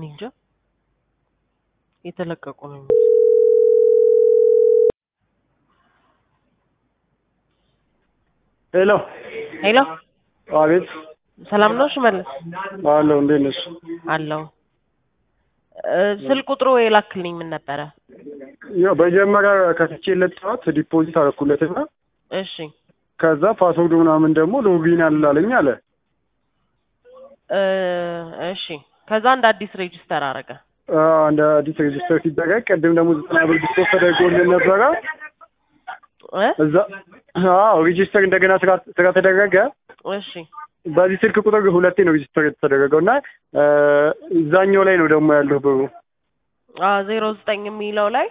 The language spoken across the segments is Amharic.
እንጃ የተለቀቁ ነው። ሄሎ ሄሎ አቤት ሰላም ነው ሽመልስ? አለው እንዴት ነሽ? አለው ስልክ ቁጥሩ የላክልኝ ምን ነበረ? ያው በጀመራ ከፍቼለት ሰዓት ዲፖዚት አደረኩለትና እሺ ከዛ ፓስወርዱ ምናምን ደግሞ ሎጊን አላለኝ አለ። እሺ ከዛ እንደ አዲስ ሬጂስተር አረገ። እንደ አዲስ ሬጂስተር ሲደረግ ቅድም ደግሞ 90 ብር ዲፖዚት ተደርጎልን ነበረ። እዛ ሬጂስተር እንደገና ስራ ተደረገ። እሺ በዚህ ስልክ ቁጥር ሁለቴ ነው ሬጂስተር የተደረገውና እዛኛው ላይ ነው ደግሞ ያለው ብሩ 09 የሚለው ላይ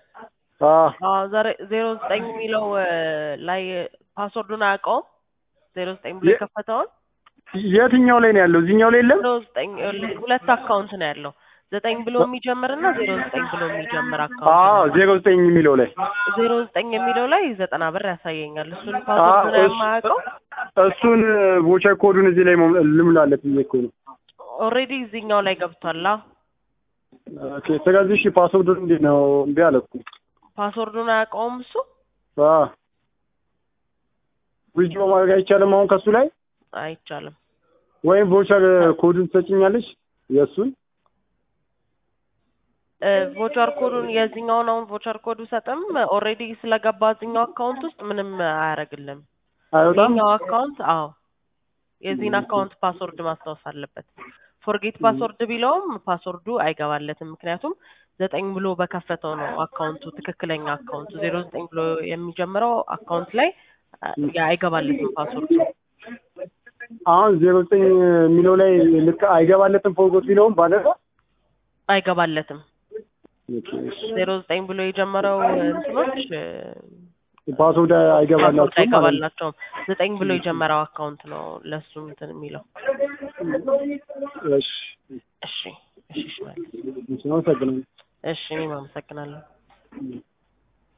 09 የሚለው ላይ ፓስወርዱን አያውቀውም። 09 ብሎ የከፈተውን የትኛው ላይ ነው ያለው? እዚህኛው ላይ የለም። 09 ሁለት አካውንት ነው ያለው። 9 ብሎ የሚጀምርና 09 ብሎ የሚጀምር አካውንት 09 የሚለው ላይ 09 የሚለው ላይ 90 ብር ያሳየኛል። እሱን ፓስወርዱን የማያውቀው እሱን ቮቸር ኮዱን እዚህ ላይ ልምላለት ብዬ እኮ ነው። ኦልሬዲ እዚህኛው ላይ ገብቷል። ኦኬ ስለዚህ እሺ ፓስወርዱን እንዴት ነው እምቢ አለ እኮ። ፓስወርዱን አያውቀውም እሱ። ዊዝድሮ ማድረግ አይቻልም አሁን ከሱ ላይ አይቻልም። ወይም ቮቸር ኮዱን ትሰጪኛለሽ? የእሱን ቮቸር ኮዱን የዚህኛውን አሁን ቮቸር ኮዱ ሰጥም ኦልሬዲ ስለገባ እዚህኛው አካውንት ውስጥ ምንም አያደርግልም። የኛው አካውንት የዚህን አካውንት ፓስወርድ ማስታወስ አለበት። ፎርጌት ፓስወርድ ቢለውም ፓስወርዱ አይገባለትም። ምክንያቱም 9 ብሎ በከፈተው ነው አካውንቱ ትክክለኛ አካውንቱ 09 ብሎ የሚጀምረው አካውንት ላይ አይገባለትም ፓስወርዱ። አሁን 09 የሚለው ላይ ልክ አይገባለትም። ፎርጌት ቢለውም ባለፈ አይገባለትም። 09 ብሎ የጀመረው እንትኖች ፓስወርድ አይገባላቸውም። 9 ብሎ የጀመረው አካውንት ነው ለሱ እንትን የሚለው። እሺ እሺ እሺ ማለት ነው። እሺ እኔም አመሰግናለሁ።